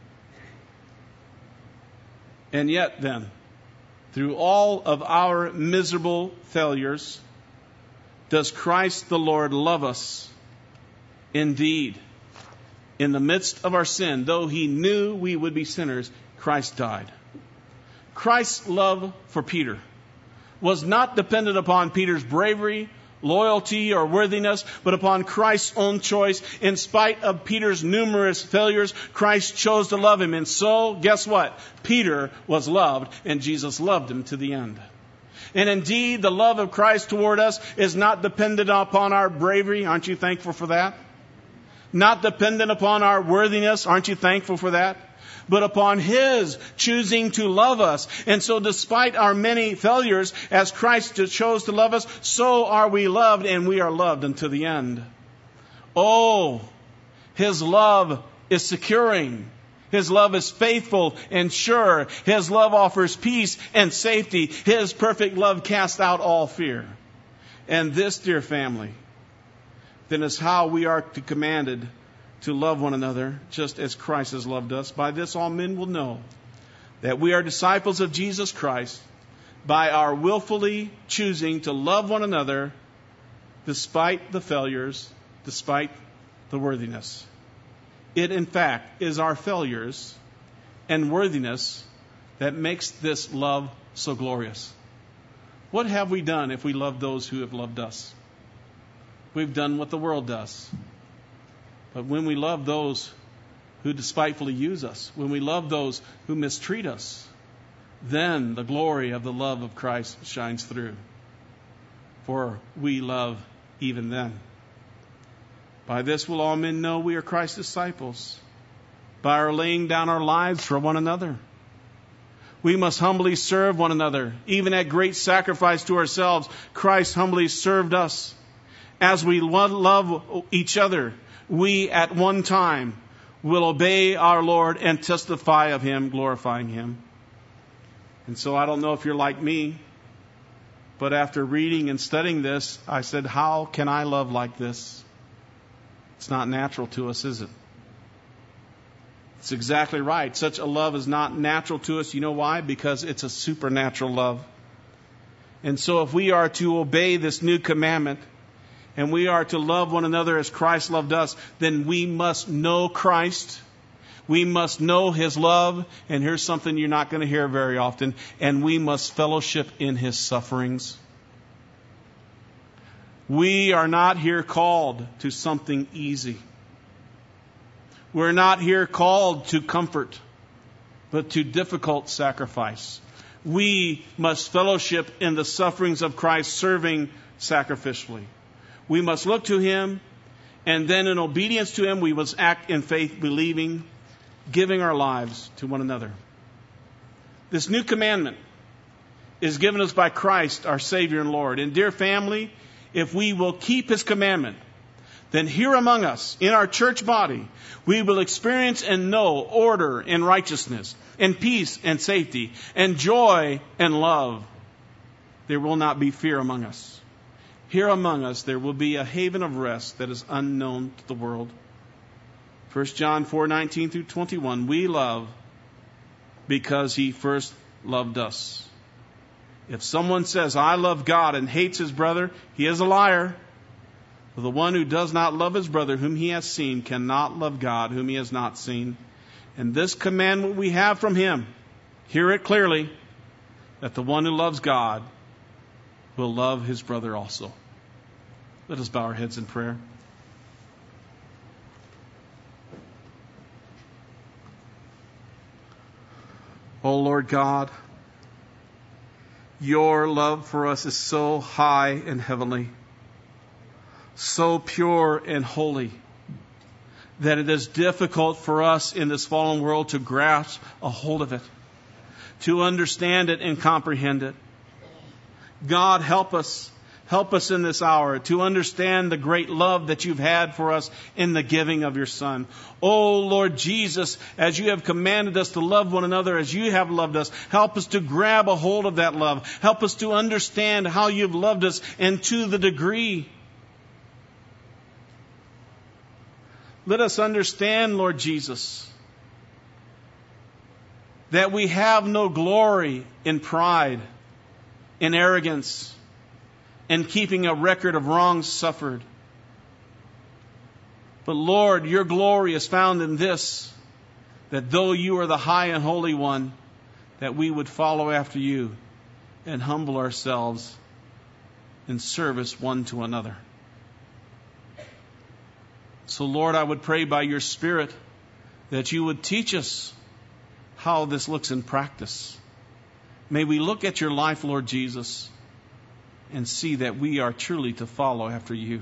And yet then, through all of our miserable failures, does Christ the Lord love us indeed? In the midst of our sin, though he knew we would be sinners, Christ died. Christ's love for Peter was not dependent upon Peter's bravery, loyalty, or worthiness, but upon Christ's own choice. In spite of Peter's numerous failures, Christ chose to love him. And so, guess what? Peter was loved, and Jesus loved him to the end. And indeed, the love of Christ toward us is not dependent upon our bravery. Aren't you thankful for that? Not dependent upon our worthiness. Aren't you thankful for that? But upon his choosing to love us. And so despite our many failures, as Christ chose to love us, so are we loved, and we are loved unto the end. Oh, his love is securing. His love is faithful and sure. His love offers peace and safety. His perfect love casts out all fear. And this, dear family, then is how we are to commanded to love one another, just as Christ has loved us. By this all men will know that we are disciples of Jesus Christ, by our willfully choosing to love one another despite the failures, despite the worthiness. It, in fact, is our failures and worthiness that makes this love so glorious. What have we done if we love those who have loved us? We've done what the world does. But when we love those who despitefully use us, when we love those who mistreat us, then the glory of the love of Christ shines through. For we love even then. By this will all men know we are Christ's disciples, by our laying down our lives for one another. We must humbly serve one another, even at great sacrifice to ourselves. Christ humbly served us. As we love each other, we at one time will obey our Lord and testify of him, glorifying him. And so I don't know if you're like me, but after reading and studying this, I said, how can I love like this? It's not natural to us, is it? It's exactly right. Such a love is not natural to us. You know why? Because it's a supernatural love. And so if we are to obey this new commandment, and we are to love one another as Christ loved us, then we must know Christ. We must know His love. And here's something you're not going to hear very often. And we must fellowship in His sufferings. We are not here called to something easy. We're not here called to comfort, but to difficult sacrifice. We must fellowship in the sufferings of Christ, serving sacrificially. We must look to Him, and then in obedience to Him, we must act in faith, believing, giving our lives to one another. This new commandment is given us by Christ, our Savior and Lord. And dear family, if we will keep His commandment, then here among us, in our church body, we will experience and know order and righteousness, and peace and safety, and joy and love. There will not be fear among us. Here among us, there will be a haven of rest that is unknown to the world. First John four nineteen through twenty-one, we love because He first loved us. If someone says, I love God, and hates his brother, he is a liar. For the one who does not love his brother whom he has seen cannot love God whom he has not seen. And this commandment we have from Him, hear it clearly, that the one who loves God will love his brother also. Let us bow our heads in prayer. O Lord God, Your love for us is so high and heavenly, so pure and holy, that it is difficult for us in this fallen world to grasp a hold of it, to understand it and comprehend it. God, help us. Help us in this hour to understand the great love that You've had for us in the giving of Your Son. Oh, Lord Jesus, as You have commanded us to love one another as You have loved us, help us to grab a hold of that love. Help us to understand how You've loved us and to the degree. Let us understand, Lord Jesus, that we have no glory in pride, in arrogance, and keeping a record of wrongs suffered. But Lord, Your glory is found in this, that though You are the high and holy one, that we would follow after You and humble ourselves in service one to another. So Lord, I would pray by Your Spirit that You would teach us how this looks in practice. May we look at Your life, Lord Jesus, and see that we are truly to follow after You.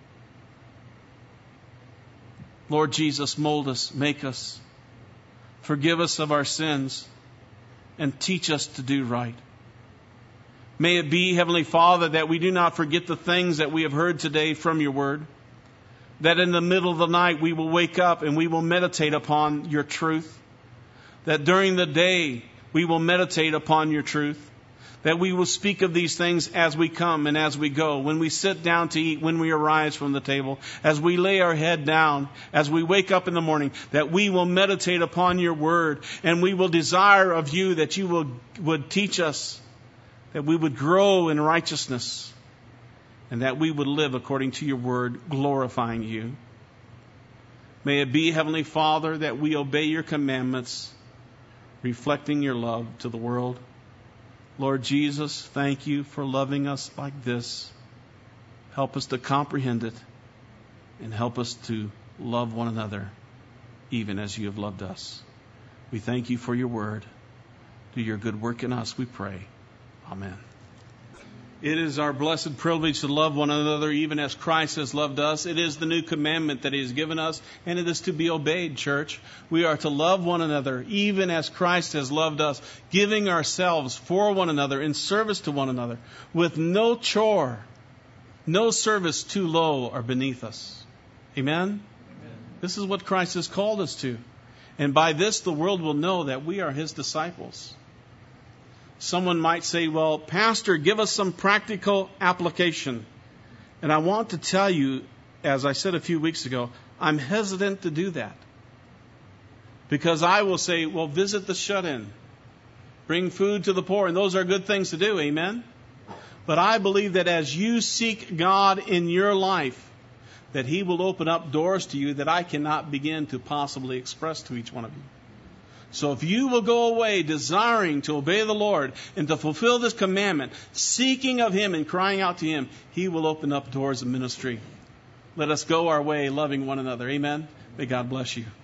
Lord Jesus, mold us, make us, forgive us of our sins, and teach us to do right. May it be, Heavenly Father, that we do not forget the things that we have heard today from Your Word, that in the middle of the night we will wake up and we will meditate upon Your truth, that during the day we will meditate upon Your truth, that we will speak of these things as we come and as we go, when we sit down to eat, when we arise from the table, as we lay our head down, as we wake up in the morning, that we will meditate upon Your Word, and we will desire of You that You will, would teach us, that we would grow in righteousness, and that we would live according to Your Word, glorifying You. May it be, Heavenly Father, that we obey Your commandments, reflecting Your love to the world. Lord Jesus, thank You for loving us like this. Help us to comprehend it, and help us to love one another, even as You have loved us. We thank You for Your Word. Do Your good work in us, we pray. Amen. It is our blessed privilege to love one another even as Christ has loved us. It is the new commandment that He has given us, and it is to be obeyed, church. We are to love one another even as Christ has loved us, giving ourselves for one another in service to one another, with no chore, no service too low or beneath us. Amen? Amen. This is what Christ has called us to. And by this the world will know that we are His disciples. Someone might say, well, Pastor, give us some practical application. And I want to tell you, as I said a few weeks ago, I'm hesitant to do that. Because I will say, well, visit the shut-in. Bring food to the poor. And those are good things to do. Amen? But I believe that as you seek God in your life, that He will open up doors to you that I cannot begin to possibly express to each one of you. So if you will go away desiring to obey the Lord and to fulfill this commandment, seeking of Him and crying out to Him, He will open up doors of ministry. Let us go our way loving one another. Amen? May God bless you.